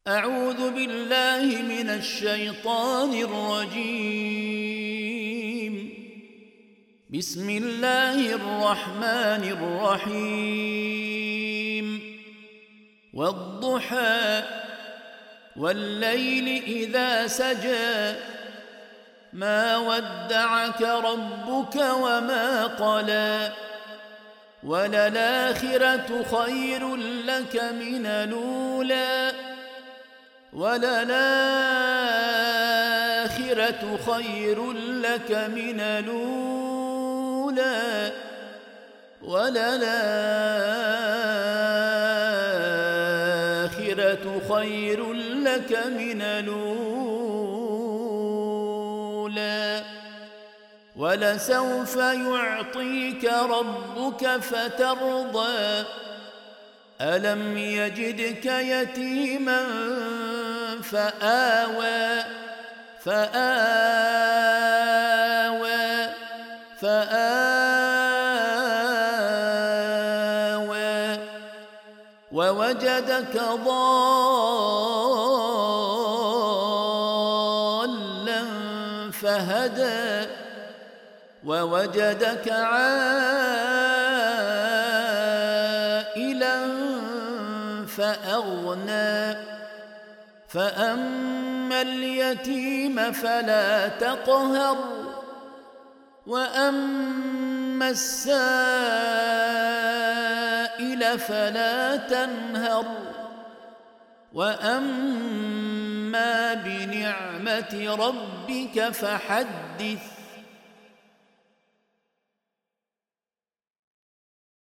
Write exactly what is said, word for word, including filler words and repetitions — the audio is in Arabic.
أعوذ بالله من الشيطان الرجيم. بسم الله الرحمن الرحيم. والضحى والليل إذا سجى ما ودعك ربك وما قلى وللآخرة خير لك من الأولى وللآخرة خير لك من الأولى وللآخرة خير لك من الأولى ولسوف يعطيك ربك فترضى ألم يجدك يتيما فآوى فآوى فآوى ووجدك ضالا فهدى ووجدك عائلا فأغنى فأما اليتيم فلا تقهر وأما السائل فلا تنهر وأما بنعمة ربك فحدث.